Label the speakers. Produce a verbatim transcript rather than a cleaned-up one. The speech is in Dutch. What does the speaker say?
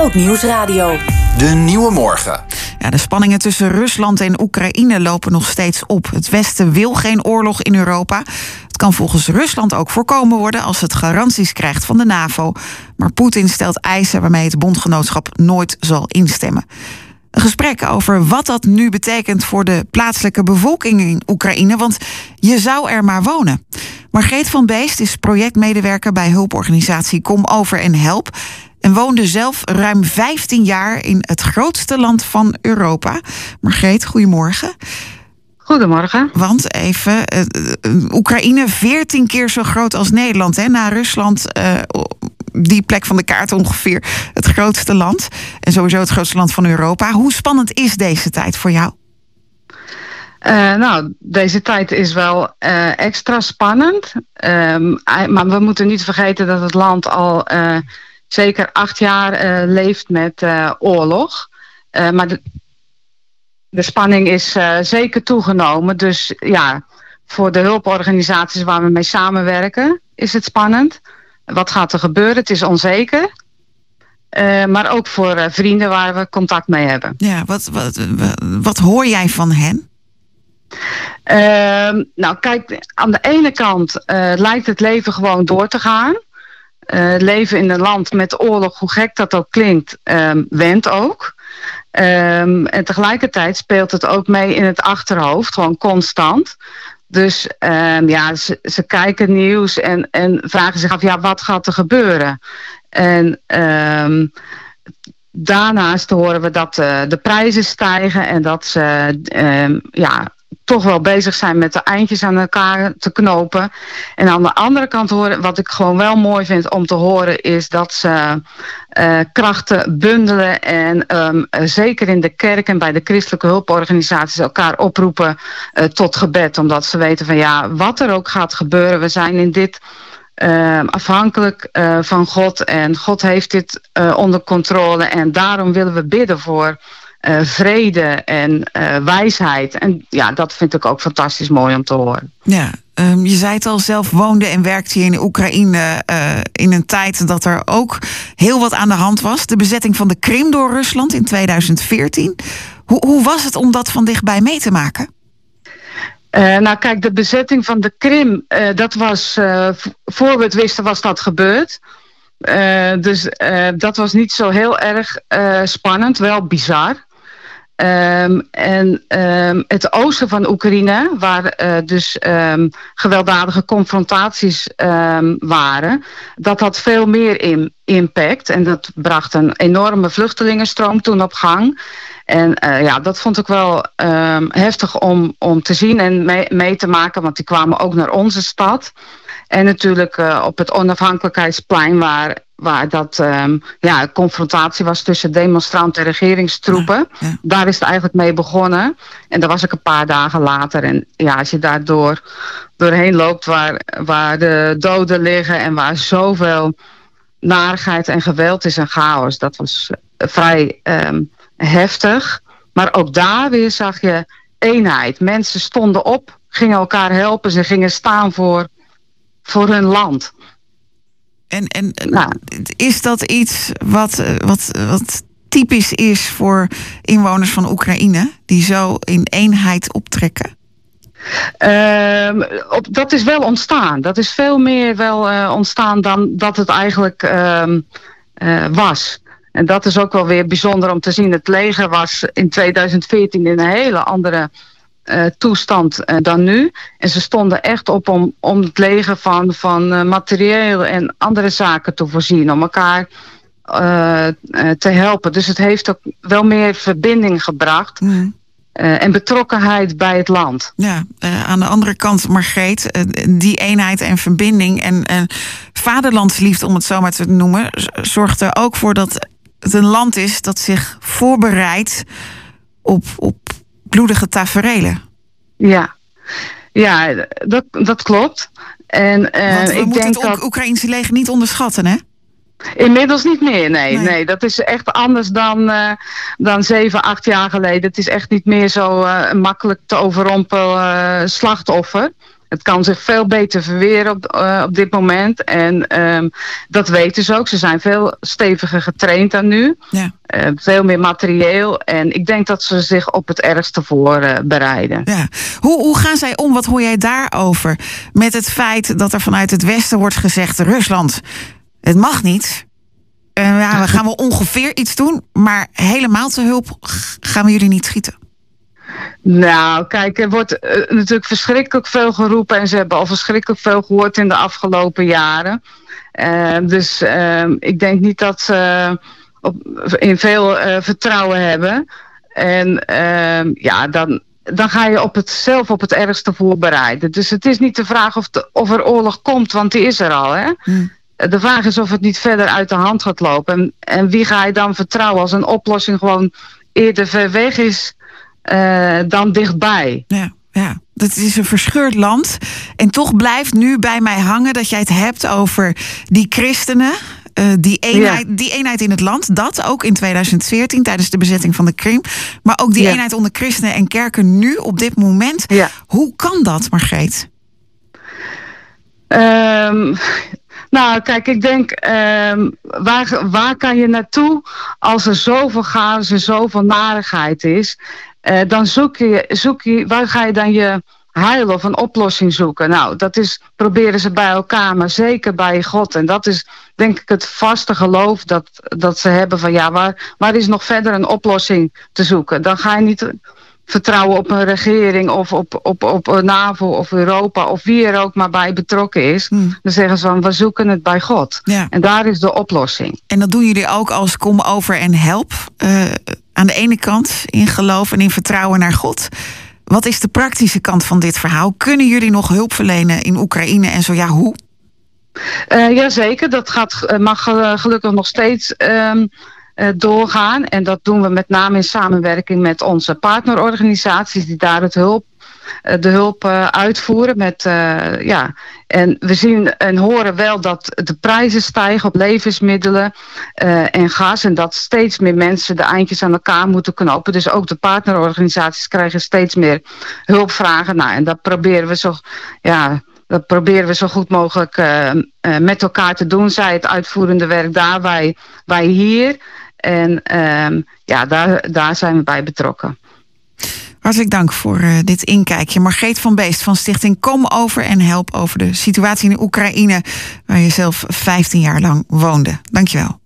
Speaker 1: Groot Nieuwsradio.
Speaker 2: De Nieuwe Morgen.
Speaker 3: Ja, de spanningen tussen Rusland en Oekraïne lopen nog steeds op. Het Westen wil geen oorlog in Europa. Het kan volgens Rusland ook voorkomen worden als het garanties krijgt van de NAVO. Maar Poetin stelt eisen waarmee het bondgenootschap nooit zal instemmen. Een gesprek over wat dat nu betekent voor de plaatselijke bevolking in Oekraïne, want je zou er maar wonen. Margreet van Beest is projectmedewerker bij hulporganisatie Kom Over en Help en woonde zelf ruim vijftien jaar in het grootste land van Europa. Margreet, goedemorgen.
Speaker 4: Goedemorgen.
Speaker 3: Want even, uh, Oekraïne veertien keer zo groot als Nederland, hè? Na Rusland, uh, die plek van de kaart ongeveer het grootste land. En sowieso het grootste land van Europa. Hoe spannend is deze tijd voor jou?
Speaker 4: Uh, nou, deze tijd is wel uh, extra spannend. Um, maar we moeten niet vergeten dat het land al uh, zeker acht jaar uh, leeft met uh, oorlog. Uh, maar de, de spanning is uh, zeker toegenomen. Dus ja, voor de hulporganisaties waar we mee samenwerken is het spannend. Wat gaat er gebeuren? Het is onzeker. Uh, maar ook voor uh, vrienden waar we contact mee hebben.
Speaker 3: Ja, wat, wat, wat, wat hoor jij van hen?
Speaker 4: Uh, nou kijk, aan de ene kant uh, lijkt het leven gewoon door te gaan. Uh, leven in een land met oorlog, hoe gek dat ook klinkt, um, went ook. Um, en tegelijkertijd speelt het ook mee in het achterhoofd, gewoon constant. Dus um, ja, ze, ze kijken nieuws en, en vragen zich af, ja, wat gaat er gebeuren? En um, daarnaast horen we dat uh, de prijzen stijgen en dat ze um, ja, toch wel bezig zijn met de eindjes aan elkaar te knopen. En aan de andere kant horen, wat ik gewoon wel mooi vind om te horen, is dat ze uh, krachten bundelen en um, zeker in de kerk en bij de christelijke hulporganisaties elkaar oproepen uh, tot gebed. Omdat ze weten van ja, wat er ook gaat gebeuren, we zijn in dit Uh, afhankelijk uh, van God en God heeft dit uh, onder controle en daarom willen we bidden voor uh, vrede en uh, wijsheid. En ja, dat vind ik ook fantastisch mooi om te horen.
Speaker 3: Ja, um, je zei het al, zelf woonde en werkte je in Oekraïne uh, in een tijd dat er ook heel wat aan de hand was. De bezetting van de Krim door Rusland in tweeduizend veertien. Hoe, hoe was het om dat van dichtbij mee te maken?
Speaker 4: Uh, nou kijk, de bezetting van de Krim, uh, dat was, uh, voor we het wisten was dat gebeurd. Uh, dus uh, dat was niet zo heel erg uh, spannend, wel bizar. Um, en um, het oosten van Oekraïne, waar uh, dus um, gewelddadige confrontaties um, waren, dat had veel meer in, impact. En dat bracht een enorme vluchtelingenstroom toen op gang. En uh, ja, dat vond ik wel um, heftig om, om te zien en mee, mee te maken, want die kwamen ook naar onze stad. En natuurlijk uh, op het onafhankelijkheidsplein waar, waar dat um, ja, een confrontatie was tussen demonstranten en regeringstroepen. Ja, ja. Daar is het eigenlijk mee begonnen. En daar was ik een paar dagen later. En ja, als je daar door, doorheen loopt waar, waar de doden liggen en waar zoveel narigheid en geweld is en chaos, dat was uh, vrij um, heftig. Maar ook daar weer zag je eenheid. Mensen stonden op, gingen elkaar helpen, ze gingen staan voor, voor hun land.
Speaker 3: En, en nou, is dat iets wat, wat, wat typisch is voor inwoners van Oekraïne, die zo in eenheid optrekken?
Speaker 4: Um, op, dat is wel ontstaan. Dat is veel meer wel uh, ontstaan dan dat het eigenlijk um, uh, was. En dat is ook wel weer bijzonder om te zien. Het leger was in tweeduizend veertien in een hele andere uh, toestand uh, dan nu. En ze stonden echt op om, om het leger van, van uh, materieel en andere zaken te voorzien. Om elkaar uh, uh, te helpen. Dus het heeft ook wel meer verbinding gebracht. Mm. Uh, en betrokkenheid bij het land.
Speaker 3: Ja, uh, aan de andere kant, Margreet, uh, die eenheid en verbinding en uh, vaderlandsliefde, om het zo maar te noemen, zorgt er ook voor dat het een land is dat zich voorbereidt op, op bloedige taferelen.
Speaker 4: Ja, ja dat, dat klopt. En, uh,
Speaker 3: Want we
Speaker 4: ik
Speaker 3: moeten
Speaker 4: denk
Speaker 3: het
Speaker 4: dat
Speaker 3: Oekraïnse leger niet onderschatten, hè?
Speaker 4: Inmiddels niet meer, nee.
Speaker 3: nee.
Speaker 4: nee dat is echt anders dan, uh, dan zeven, acht jaar geleden. Het is echt niet meer zo uh, makkelijk te overrompelen uh, slachtoffer. Het kan zich veel beter verweren op, uh, op dit moment. En um, dat weten ze ook. Ze zijn veel steviger getraind dan nu.
Speaker 3: Ja.
Speaker 4: Uh, veel meer materieel. En ik denk dat ze zich op het ergste voorbereiden. Uh,
Speaker 3: ja. hoe, hoe gaan zij om? Wat hoor jij daarover? Met het feit dat er vanuit het Westen wordt gezegd... Rusland, het mag niet... Uh, ja, we gaan wel ongeveer iets doen, maar helemaal te hulp gaan we jullie niet schieten.
Speaker 4: Nou, kijk, er wordt uh, natuurlijk verschrikkelijk veel geroepen en ze hebben al verschrikkelijk veel gehoord in de afgelopen jaren. Uh, dus uh, ik denk niet dat ze op, in veel uh, vertrouwen hebben. En uh, ja, dan, dan ga je op het, zelf op het ergste voorbereiden. Dus het is niet de vraag of, de, of er oorlog komt, want die is er al, hè. Hmm. De vraag is of het niet verder uit de hand gaat lopen. En, en wie ga je dan vertrouwen als een oplossing gewoon eerder ver weg is uh, dan dichtbij?
Speaker 3: Ja, ja, dat is een verscheurd land. En toch blijft nu bij mij hangen dat jij het hebt over die christenen. Uh, die, eenheid, ja. die eenheid in het land, dat ook in tweeduizend veertien tijdens de bezetting van de Krim. Maar ook die ja. eenheid onder christenen en kerken nu op dit moment. Ja. Hoe kan dat, Margreet?
Speaker 4: Um, nou, kijk, ik denk, um, waar, waar kan je naartoe als er zoveel chaos en zoveel narigheid is? Uh, dan zoek je, zoek je, waar ga je dan je heil of een oplossing zoeken? Nou, dat is, proberen ze bij elkaar, maar zeker bij God. En dat is, denk ik, het vaste geloof dat, dat ze hebben van, ja, waar, waar is nog verder een oplossing te zoeken? Dan ga je niet vertrouwen op een regering of op, op, op een NAVO of Europa of wie er ook maar bij betrokken is. Hmm. Dan zeggen ze van, we zoeken het bij God. Ja. En daar is de oplossing.
Speaker 3: En dat doen jullie ook als kom over en help. Uh, aan de ene kant in geloof en in vertrouwen naar God. Wat is de praktische kant van dit verhaal? Kunnen jullie nog hulp verlenen in Oekraïne en zo ja, hoe?
Speaker 4: Uh, Jazeker, dat gaat, mag gelukkig nog steeds Um, Uh, doorgaan. En dat doen we met name in samenwerking met onze partnerorganisaties die daar het hulp, uh, de hulp uh, uitvoeren. Met, uh, ja. En we zien en horen wel dat de prijzen stijgen op levensmiddelen uh, en gas. En dat steeds meer mensen de eindjes aan elkaar moeten knopen. Dus ook de partnerorganisaties krijgen steeds meer hulpvragen. Nou, en dat proberen we zo... Ja, Dat proberen we zo goed mogelijk uh, uh, met elkaar te doen. Zij het uitvoerende werk daar, wij, wij hier. En uh, ja, daar, daar zijn we bij betrokken.
Speaker 3: Hartelijk dank voor uh, dit inkijkje. Margreet van Beest van stichting Kom Over en Help over de situatie in de Oekraïne, waar je zelf vijftien jaar lang woonde. Dankjewel.